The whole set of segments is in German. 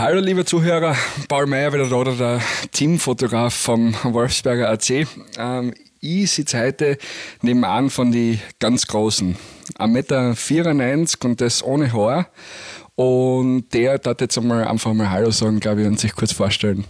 Hallo liebe Zuhörer, Paul Meyer wieder da, der Teamfotograf vom Wolfsberger AC. Ich sitze heute nebenan von den ganz Großen. 1,94 Meter und das ohne Haar. Und der darf jetzt einfach mal Hallo sagen, glaube ich, und sich kurz vorstellen.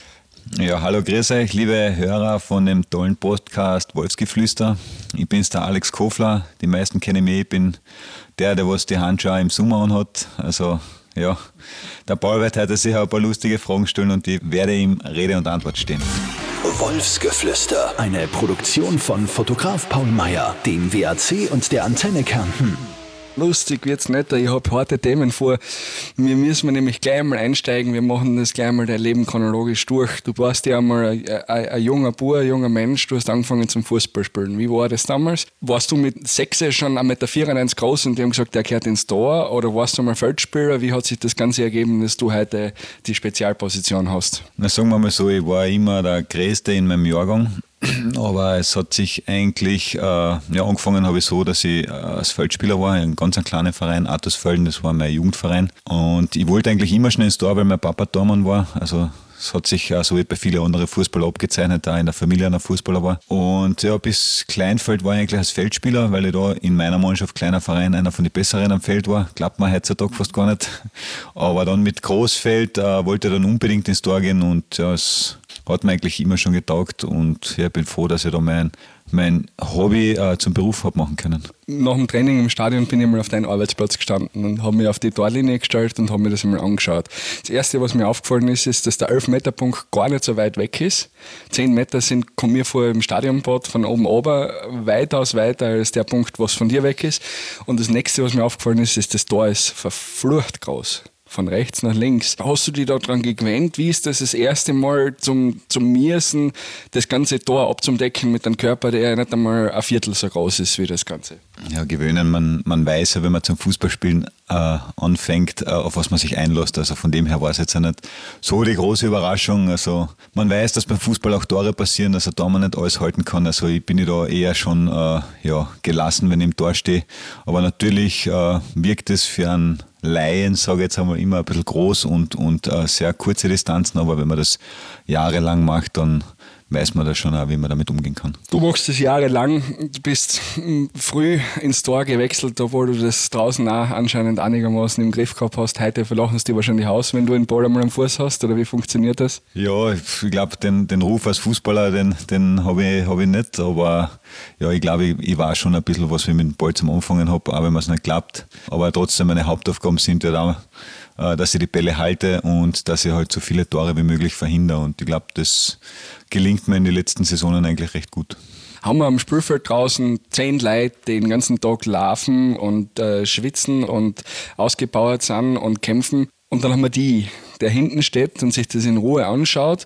Ja, hallo, grüß euch, liebe Hörer von dem tollen Podcast Wolfsgeflüster. Ich bin's, der Alex Kofler. Die meisten kennen mich. Ich bin der was die Handschuhe im Sommer anhat. Also, ja, der Paul wird heute sicher ein paar lustige Fragen stellen und ich werde ihm Rede und Antwort stehen. Wolfsgeflüster, eine Produktion von Fotograf Paul Meyer, dem WAC und der Antenne Kärnten. Lustig wird's nicht, ich habe harte Themen vor. Wir müssen nämlich gleich einmal einsteigen, wir machen das gleich einmal dein Leben chronologisch durch. Du warst ja einmal ein junger Bub, ein junger Mensch, du hast angefangen zum Fußballspielen. Wie war das damals? Warst du mit 6 schon 1,94 Meter groß und die haben gesagt, der gehört ins Tor? Oder warst du mal Feldspieler? Wie hat sich das Ganze ergeben, dass du heute die Spezialposition hast? Na, sagen wir mal so, ich war immer der Größte in meinem Jahrgang. Aber es hat sich eigentlich, angefangen habe ich so, dass ich als Feldspieler war, in einem ganz kleinen Verein, Artusfelden, das war mein Jugendverein. Und ich wollte eigentlich immer schnell ins Tor, weil mein Papa Tormann war. Also es hat sich so wie bei vielen anderen Fußballer abgezeichnet, da in der Familie einer Fußballer war. Und ja, bis Kleinfeld war ich eigentlich als Feldspieler, weil ich da in meiner Mannschaft, kleiner Verein, einer von den Besseren am Feld war. Glaubt man heutzutage fast gar nicht. Aber dann mit Großfeld wollte ich dann unbedingt ins Tor gehen und ja, es hat mir eigentlich immer schon getaugt und ich bin froh, dass ich da mein Hobby zum Beruf habe machen können. Nach dem Training im Stadion bin ich mal auf deinen Arbeitsplatz gestanden und habe mich auf die Torlinie gestellt und habe mir das einmal angeschaut. Das Erste, was mir aufgefallen ist, dass der 11-Meter-Punkt gar nicht so weit weg ist. 10 Meter kommen mir vor im Stadionbad von oben runter weitaus weiter als der Punkt, was von dir weg ist. Und das Nächste, was mir aufgefallen ist, das Tor ist verflucht groß. Von rechts nach links. Hast du dich da dran gewöhnt? Wie ist das erste Mal zum Mirsen, das ganze Tor abzudecken mit einem Körper, der nicht einmal ein Viertel so groß ist wie das Ganze? Ja, gewöhnen. Man weiß ja, wenn man zum Fußballspielen anfängt, auf was man sich einlässt. Also von dem her war es jetzt auch nicht so die große Überraschung. Also man weiß, dass beim Fußball auch Tore passieren, also da man nicht alles halten kann. Also ich bin da eher schon gelassen, wenn ich im Tor stehe. Aber natürlich wirkt es für einen Laien, sage ich jetzt einmal, immer ein bisschen groß und sehr kurze Distanzen, aber wenn man das jahrelang macht, dann weiß man da schon auch, wie man damit umgehen kann. Du machst das jahrelang, du bist früh ins Tor gewechselt, obwohl du das draußen auch anscheinend einigermaßen im Griff gehabt hast. Heute verlachen es dir wahrscheinlich aus, wenn du den Ball einmal am Fuß hast, oder wie funktioniert das? Ja, ich glaube, den Ruf als Fußballer, den habe ich nicht, aber ja, ich glaube, ich war schon ein bisschen was, wie ich mit dem Ball zum Anfangen habe, auch wenn man es nicht glaubt. Aber trotzdem, meine Hauptaufgaben sind ja da, dass ich die Bälle halte und dass ich halt so viele Tore wie möglich verhindere. Und ich glaube, das gelingt mir in den letzten Saisonen eigentlich recht gut. Haben wir am Spielfeld draußen 10 Leute, die den ganzen Tag laufen und schwitzen und ausgepowert sind und kämpfen. Und dann haben wir der hinten steht und sich das in Ruhe anschaut.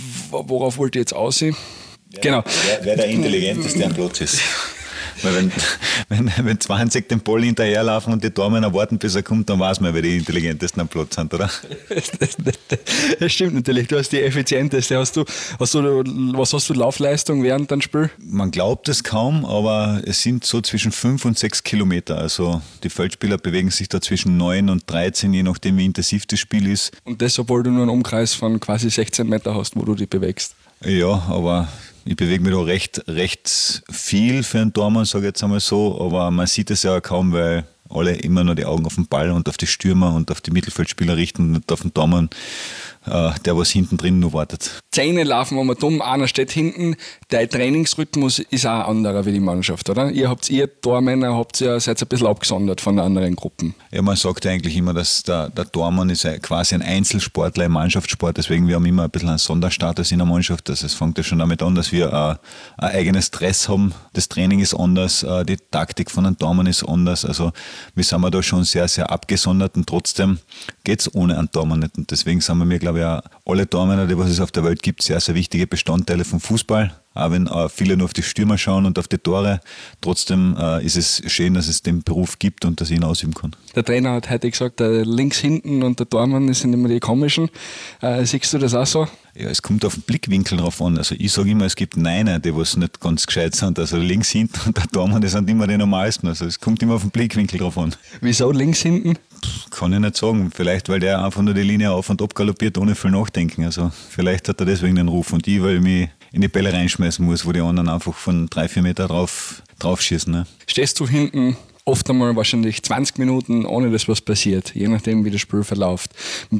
Worauf wollt ihr jetzt aussehen? Genau. Wer der Intelligenteste am Platz ist. Weil wenn 20 den Ball hinterherlaufen und die Tormänner warten, bis er kommt, dann weiß man, wer die Intelligentesten am Platz sind, oder? Das stimmt natürlich. Du hast die effizienteste. Was hast du Laufleistung während deinem Spiel? Man glaubt es kaum, aber es sind so zwischen 5 und 6 Kilometer. Also die Feldspieler bewegen sich da zwischen 9 und 13, je nachdem wie intensiv das Spiel ist. Und das, obwohl du nur einen Umkreis von quasi 16 Meter hast, wo du dich bewegst. Ja, aber ich bewege mich da recht viel für einen Tormann, sage ich jetzt einmal so, aber man sieht es ja kaum, weil alle immer nur die Augen auf den Ball und auf die Stürmer und auf die Mittelfeldspieler richten und nicht auf den Tormann, der was hinten drin noch wartet. 10 laufen wir dumm, einer steht hinten. Der Trainingsrhythmus ist auch ein anderer wie die Mannschaft, oder? Ihr Tormänner seid ein bisschen abgesondert von den anderen Gruppen. Ja, man sagt ja eigentlich immer, dass der Tormann ist quasi ein Einzelsportler im Mannschaftssport, deswegen wir haben immer ein bisschen einen Sonderstatus in der Mannschaft. Also es fängt ja schon damit an, dass wir ein eigenes Stress haben. Das Training ist anders, die Taktik von einem Tormann ist anders. Also wir sind da schon sehr, sehr abgesondert und trotzdem geht es ohne einen Tormann nicht. Und deswegen sind wir, glaube ich, auch alle Tormänner, die was es auf der Welt gibt, sehr, sehr wichtige Bestandteile vom Fußball. Auch wenn viele nur auf die Stürmer schauen und auf die Tore. Trotzdem ist es schön, dass es den Beruf gibt und dass ich ihn ausüben kann. Der Trainer hat heute gesagt, der links hinten und der Tormann sind immer die komischen. Siehst du das auch so? Ja, es kommt auf den Blickwinkel drauf an. Also ich sage immer, es gibt Neiner, die was nicht ganz gescheit sind. Also links hinten und der Tormann, die sind immer die normalsten. Also es kommt immer auf den Blickwinkel drauf an. Wieso links hinten? Kann ich nicht sagen. Vielleicht, weil der einfach nur die Linie auf und ab galoppiert, ohne viel nachdenken. Also vielleicht hat er deswegen den Ruf. Und ich, weil ich mich in die Bälle reinschmeißen muss, wo die anderen einfach von 3-4 Meter drauf schießen. Ne? Stehst du hinten oft einmal wahrscheinlich 20 Minuten, ohne dass was passiert, je nachdem, wie das Spiel verläuft.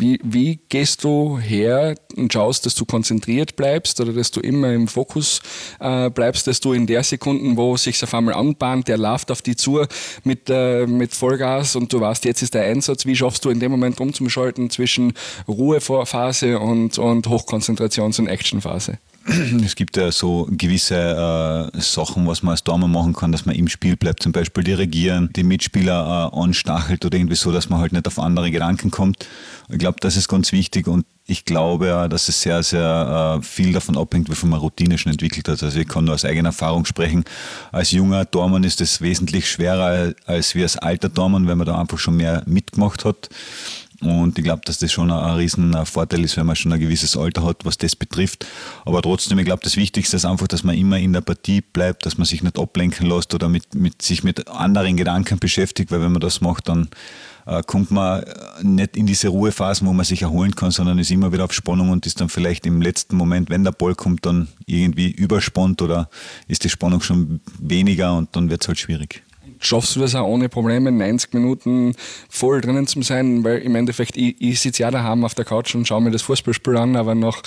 Wie gehst du her und schaust, dass du konzentriert bleibst oder dass du immer im Fokus bleibst, dass du in der Sekunde, wo es sich auf einmal anbahnt, der läuft auf dich zu mit Vollgas und du weißt, jetzt ist der Einsatz. Wie schaffst du in dem Moment umzuschalten zwischen Ruhephase und Hochkonzentrations- und Actionphase? Es gibt ja so gewisse Sachen, was man als Tormann machen kann, dass man im Spiel bleibt, zum Beispiel dirigieren, die Mitspieler anstachelt oder irgendwie so, dass man halt nicht auf andere Gedanken kommt. Ich glaube, das ist ganz wichtig und ich glaube ja, dass es sehr, sehr viel davon abhängt, wie viel man Routine schon entwickelt hat. Also ich kann nur aus eigener Erfahrung sprechen. Als junger Tormann ist es wesentlich schwerer als wie als alter Tormann, weil man da einfach schon mehr mitgemacht hat. Und ich glaube, dass das schon ein riesen Vorteil ist, wenn man schon ein gewisses Alter hat, was das betrifft. Aber trotzdem, ich glaube, das Wichtigste ist einfach, dass man immer in der Partie bleibt, dass man sich nicht ablenken lässt oder sich mit anderen Gedanken beschäftigt, weil wenn man das macht, dann kommt man nicht in diese Ruhephasen, wo man sich erholen kann, sondern ist immer wieder auf Spannung und ist dann vielleicht im letzten Moment, wenn der Ball kommt, dann irgendwie überspannt oder ist die Spannung schon weniger und dann wird es halt schwierig. Schaffst du das auch ohne Probleme, 90 Minuten voll drinnen zu sein? Weil im Endeffekt, ich sitze ja daheim auf der Couch und schaue mir das Fußballspiel an, aber nach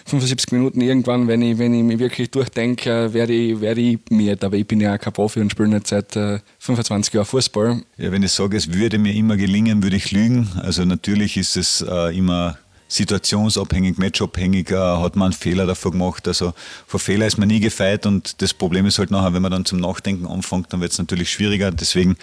75 Minuten irgendwann, wenn ich mich wirklich durchdenke, werde ich müde. Aber ich bin ja auch kein Profi und spiele nicht seit 25 Jahren Fußball. Ja, wenn ich sage, es würde mir immer gelingen, würde ich lügen. Also natürlich ist es immer situationsabhängig, matchabhängig, hat man einen Fehler davor gemacht. Also vor Fehler ist man nie gefeit und das Problem ist halt nachher, wenn man dann zum Nachdenken anfängt, dann wird es natürlich schwieriger. Deswegen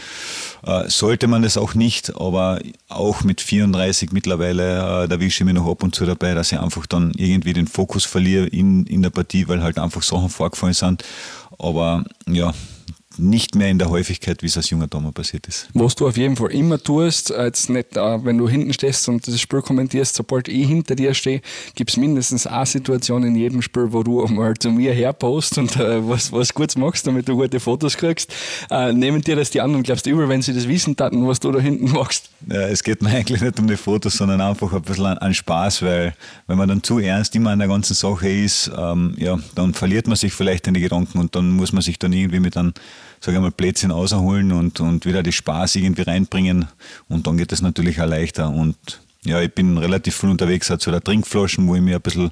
sollte man das auch nicht, aber auch mit 34 mittlerweile, da erwische ich mich noch ab und zu dabei, dass ich einfach dann irgendwie den Fokus verliere in der Partie, weil halt einfach Sachen vorgefallen sind. Aber ja, nicht mehr in der Häufigkeit, wie es als junger Tormann passiert ist. Was du auf jeden Fall immer tust, jetzt nicht, wenn du hinten stehst und das Spiel kommentierst, sobald ich hinter dir stehe, gibt es mindestens eine Situation in jedem Spiel, wo du einmal zu mir herpost und was Gutes machst, damit du gute Fotos kriegst. Nehmen dir das die anderen, glaubst du, übel, wenn sie das wissen taten, was du da hinten machst? Ja, es geht mir eigentlich nicht um die Fotos, sondern einfach ein bisschen an Spaß, weil wenn man dann zu ernst immer an der ganzen Sache ist, dann verliert man sich vielleicht in die Gedanken und dann muss man sich dann irgendwie mit einem, sage ich mal, Plätzchen rausholen und wieder die Spaß irgendwie reinbringen und dann geht es natürlich auch leichter und ja, ich bin relativ viel unterwegs, auch zu der Trinkflaschen, wo ich mich ein bisschen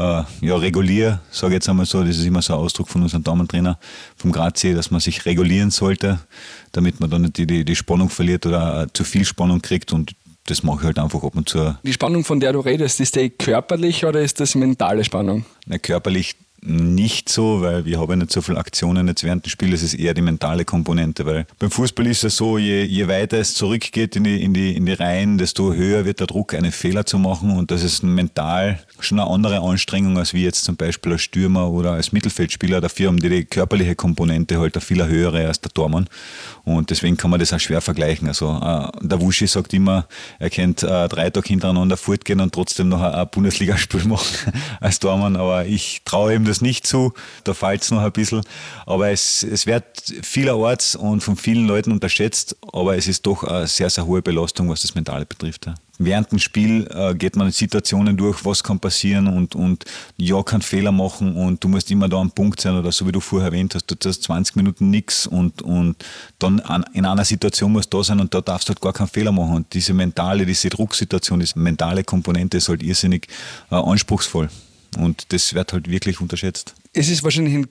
reguliere, sage ich jetzt einmal so, das ist immer so ein Ausdruck von unserem Damentrainer vom Grazie, dass man sich regulieren sollte, damit man dann nicht die Spannung verliert oder zu viel Spannung kriegt und das mache ich halt einfach ab und zu. Die Spannung, von der du redest, ist die körperlich oder ist das mentale Spannung? Na, körperlich nicht so, weil wir haben ja nicht so viele Aktionen jetzt während des Spiels, es ist eher die mentale Komponente, weil beim Fußball ist es so, je weiter es zurückgeht in die Reihen, desto höher wird der Druck, einen Fehler zu machen und das ist mental schon eine andere Anstrengung als wie jetzt zum Beispiel als Stürmer oder als Mittelfeldspieler. Dafür haben die körperliche Komponente halt eine viel höhere als der Tormann und deswegen kann man das auch schwer vergleichen. Also der Wuschi sagt immer, er könnte 3 Tage hintereinander fortgehen und trotzdem noch ein Bundesligaspiel machen als Tormann, aber ich traue ihm das nicht zu, da fällt es noch ein bisschen, aber es wird vielerorts und von vielen Leuten unterschätzt, aber es ist doch eine sehr, sehr hohe Belastung, was das Mentale betrifft. Ja. Während dem Spiel geht man Situationen durch, was kann passieren und ja, kann Fehler machen und du musst immer da am Punkt sein oder so wie du vorher erwähnt hast, du hast 20 Minuten nichts und dann in einer Situation musst du da sein und da darfst du halt gar keinen Fehler machen und diese Drucksituation, diese mentale Komponente ist halt irrsinnig anspruchsvoll. Und das wird halt wirklich unterschätzt. Es ist wahrscheinlich in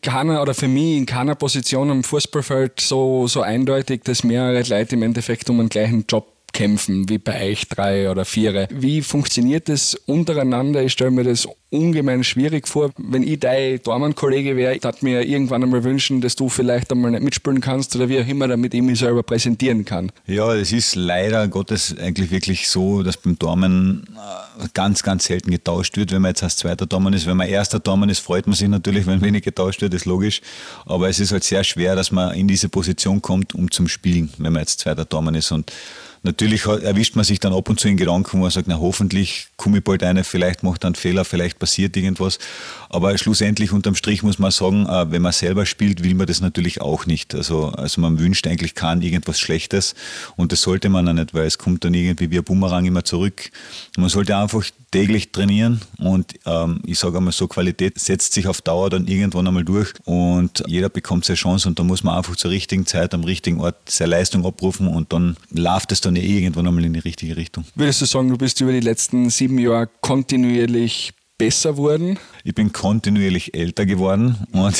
keiner Position am Fußballfeld so eindeutig, dass mehrere Leute im Endeffekt um einen gleichen Job kämpfen, wie bei euch 3 oder 4. Wie funktioniert das untereinander? Ich stelle mir das ungemein schwierig vor. Wenn ich dein Tormann-Kollege wäre, ich würde mir irgendwann einmal wünschen, dass du vielleicht einmal nicht mitspielen kannst oder wie auch immer, damit ich mich selber präsentieren kann. Ja, es ist leider Gottes eigentlich wirklich so, dass beim Tormann ganz, ganz selten getauscht wird, wenn man jetzt als zweiter Tormann ist. Wenn man erster Tormann ist, freut man sich natürlich, wenn wenig getauscht wird, ist logisch. Aber es ist halt sehr schwer, dass man in diese Position kommt, um zum Spielen, wenn man jetzt zweiter Tormann ist. Und natürlich erwischt man sich dann ab und zu in Gedanken, wo man sagt, na hoffentlich komme ich bald rein, vielleicht macht er einen Fehler, vielleicht passiert irgendwas. Aber schlussendlich unterm Strich muss man sagen, wenn man selber spielt, will man das natürlich auch nicht. Also man wünscht eigentlich kein irgendwas Schlechtes und das sollte man auch nicht, weil es kommt dann irgendwie wie ein Bumerang immer zurück. Man sollte einfach täglich trainieren und ich sage einmal so, Qualität setzt sich auf Dauer dann irgendwann einmal durch und jeder bekommt seine Chance und da muss man einfach zur richtigen Zeit am richtigen Ort seine Leistung abrufen und dann läuft es dann irgendwann einmal in die richtige Richtung. Würdest du sagen, du bist über die letzten 7 Jahre kontinuierlich besser worden? Ich bin kontinuierlich älter geworden und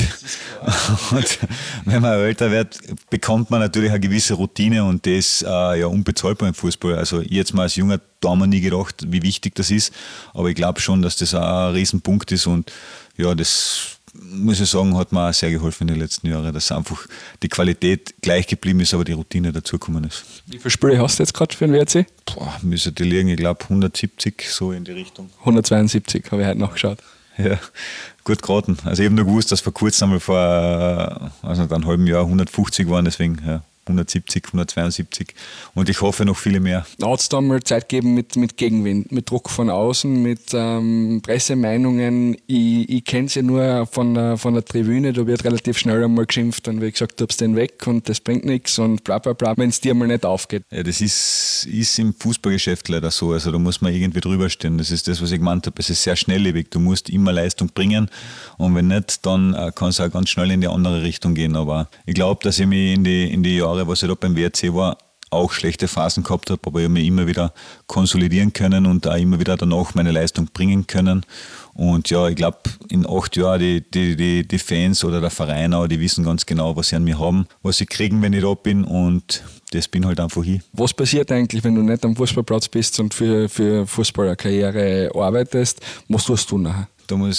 wenn man älter wird, bekommt man natürlich eine gewisse Routine und das ist ja unbezahlbar im Fußball. Also jetzt mal als Junger, da haben wir nie gedacht, wie wichtig das ist, aber ich glaube schon, dass das auch ein Riesenpunkt ist und ja, das muss ich sagen, hat mir auch sehr geholfen in den letzten Jahren, dass einfach die Qualität gleich geblieben ist, aber die Routine dazugekommen ist. Wie viele Spiele hast du jetzt gerade für den WRC? Müsste die liegen, ich glaube 170, so in die Richtung. 172, habe ich heute nachgeschaut. Ja, gut geraten. Also ich habe nur gewusst, dass vor kurzem einmal vor einem halben Jahr 150 waren, deswegen ja, 170, 172 und ich hoffe noch viele mehr. Hat es da mal Zeit gegeben mit Gegenwind, mit Druck von außen, mit Pressemeinungen? Ich kenne es ja nur von der Tribüne, da wird relativ schnell einmal geschimpft, dann wird gesagt, du hab's den weg und das bringt nichts und bla bla bla, wenn es dir mal nicht aufgeht. Ja, das ist im Fußballgeschäft leider so, also da muss man irgendwie drüber stehen, das ist das, was ich gemeint habe, es ist sehr schnelllebig, du musst immer Leistung bringen und wenn nicht, dann kann es auch ganz schnell in die andere Richtung gehen, aber ich glaube, dass ich mich in die Jahre, was ich da beim WRC war, auch schlechte Phasen gehabt habe, aber ich habe mich immer wieder konsolidieren können und auch immer wieder danach meine Leistung bringen können. Und ja, ich glaube, in 8 Jahren die Fans oder der Verein auch, die wissen ganz genau, was sie an mir haben, was sie kriegen, wenn ich da bin und das bin halt einfach ich. Was passiert eigentlich, wenn du nicht am Fußballplatz bist und für Fußballerkarriere arbeitest? Was tust du nachher?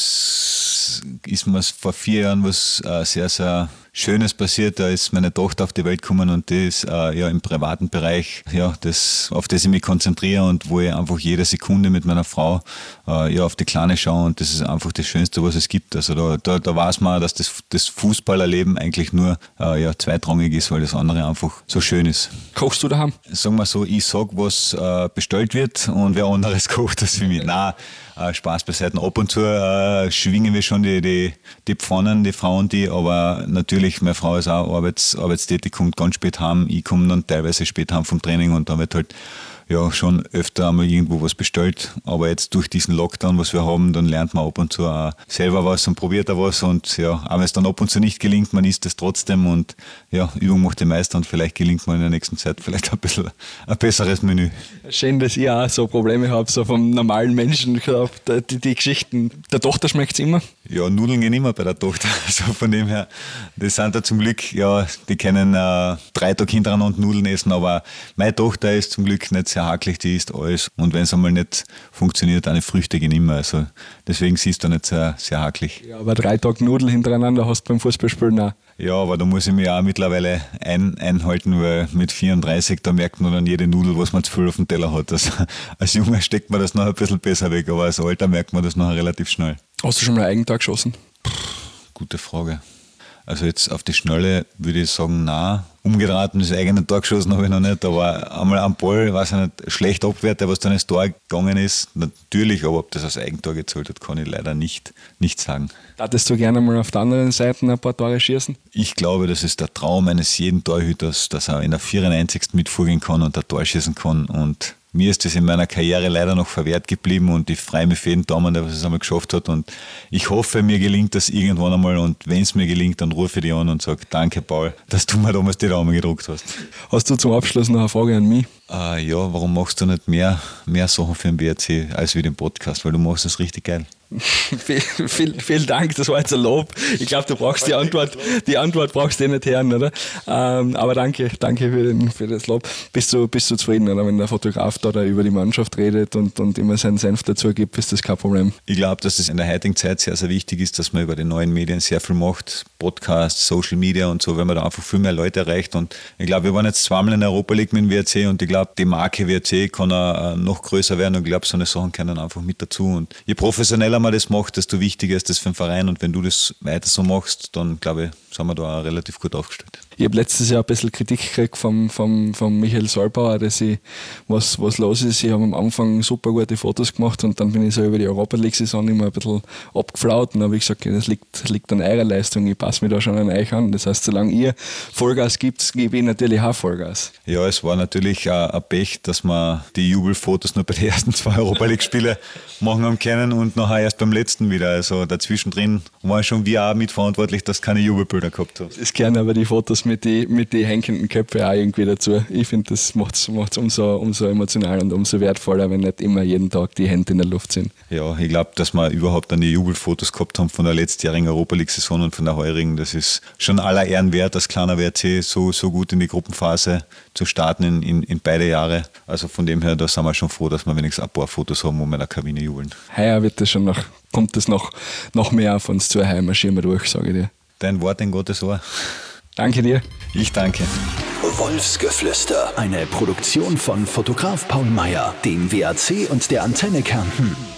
Damals ist mir vor 4 Jahren was sehr, sehr Schönes passiert. Da ist meine Tochter auf die Welt gekommen und das ja im privaten Bereich, ja, auf das ich mich konzentriere und wo ich einfach jede Sekunde mit meiner Frau ja, auf die Kleine schaue und das ist einfach das Schönste, was es gibt. Also da weiß man, dass das Fußballerleben eigentlich nur ja, zweitrangig ist, weil das andere einfach so schön ist. Kochst du daheim? Sagen wir so, ich sage, was bestellt wird und wer anderes kocht das für mich. Nein, Spaß beiseite. Ab und zu schwingen wir schon die Pfannen, die Frauen, aber natürlich, meine Frau ist auch arbeitstätig, kommt ganz spät heim. Ich komme dann teilweise spät heim vom Training und dann wird halt ja schon öfter einmal irgendwo was bestellt. Aber jetzt durch diesen Lockdown, was wir haben, dann lernt man ab und zu auch selber was und probiert da was. Und ja, auch wenn es dann ab und zu nicht gelingt, man isst es trotzdem und ja, Übung macht den Meister und vielleicht gelingt mir in der nächsten Zeit vielleicht ein bisschen ein besseres Menü. Schön, dass ich auch so Probleme habe, so vom normalen Menschen, die Geschichten. Der Tochter schmeckt es immer? Ja, Nudeln gehen immer bei der Tochter. Also von dem her, das sind da zum Glück, ja, die können 3 Tage hintereinander Nudeln essen, aber meine Tochter ist zum Glück nicht sehr hakelig, die isst alles. Und wenn es einmal nicht funktioniert, eine Früchte gehen immer. Also deswegen siehst du nicht sehr, sehr hakelig. Ja, aber 3 Tage Nudeln hintereinander hast du beim Fußballspielen auch. Ja, aber da muss ich mich auch mittlerweile einhalten, weil mit 34, da merkt man dann jede Nudel, was man zu viel auf dem Teller hat. Also, als Junge steckt man das noch ein bisschen besser weg, aber als Alter merkt man das noch relativ schnell. Hast du schon mal ein Eigentor geschossen? Gute Frage. Also jetzt auf die Schnelle würde ich sagen, nein. Umgedreht und das eigene Tor geschossen habe ich noch nicht, aber einmal am Ball, weiß ich nicht, schlecht abwehrt, der was dann ins Tor gegangen ist, natürlich, aber ob das als Eigentor gezählt hat, kann ich leider nicht sagen. Darfst du gerne mal auf der anderen Seite ein paar Tore schießen? Ich glaube, das ist der Traum eines jeden Torhüters, dass er in der 94. mitvorgehen kann und ein Tor schießen kann und mir ist das in meiner Karriere leider noch verwehrt geblieben und ich freue mich für jeden Daumen, der es einmal geschafft hat und ich hoffe, mir gelingt das irgendwann einmal und wenn es mir gelingt, dann rufe ich dich an und sage, danke Paul, dass du mir damals die Daumen gedruckt hast. Hast du zum Abschluss noch eine Frage an mich? Ja, warum machst du nicht mehr Sachen für den BRC als wie den Podcast, weil du machst das richtig geil. Vielen Dank, das war jetzt ein Lob. Ich glaube, du brauchst die Antwort brauchst du nicht hören, oder? Aber danke für das Lob. Bist du zufrieden, oder? Wenn der Fotograf da über die Mannschaft redet und immer seinen Senf dazu gibt, ist das kein Problem. Ich glaube, dass es in der heutigen Zeit sehr, sehr wichtig ist, dass man über die neuen Medien sehr viel macht. Podcasts, Social Media und so, weil man da einfach viel mehr Leute erreicht. Und ich glaube, wir waren jetzt zweimal in der Europa League mit dem WRC und ich glaube, die Marke WRC kann auch noch größer werden und ich glaube, so eine Sachen können einfach mit dazu. Und je professioneller man das macht, desto wichtiger ist das für den Verein und wenn du das weiter so machst, dann glaube ich, sind wir da auch relativ gut aufgestellt. Ich habe letztes Jahr ein bisschen Kritik gekriegt vom Michael Solbauer, dass was los ist. Ich habe am Anfang super gute Fotos gemacht und dann bin ich so über die Europa League-Saison immer ein bisschen abgeflaut und dann habe ich gesagt, das liegt an eurer Leistung, ich passe mich da schon an euch an. Das heißt, solange ihr Vollgas gibt, gebe ich natürlich auch Vollgas. Ja, es war natürlich ein Pech, dass wir die Jubelfotos nur bei den ersten 2 Europa League-Spielen machen haben können und nachher erst beim letzten wieder. Also dazwischendrin war schon wir auch mitverantwortlich, dass keine Jubelbilder gehabt haben. Es gehören aber die Fotos mit die hängenden Köpfe auch irgendwie dazu. Ich finde, das macht es umso emotionaler und umso wertvoller, wenn nicht immer jeden Tag die Hände in der Luft sind. Ja, ich glaube, dass wir überhaupt dann die Jubelfotos gehabt haben von der letztjährigen Europa League-Saison und von der heurigen. Das ist schon aller Ehren wert, als kleiner WRC so gut in die Gruppenphase zu starten in beide Jahre. Also von dem her, da sind wir schon froh, dass wir wenigstens ein paar Fotos haben, wo wir in der Kabine jubeln. Heuer kommt das noch mehr auf uns zu, heuer marschieren wir durch, sage ich dir. Dein Wort in Gottes Ohr. Danke dir. Ich danke. Wolfsgeflüster, eine Produktion von Fotograf Paul Meyer, dem WAC und der Antenne Kärnten.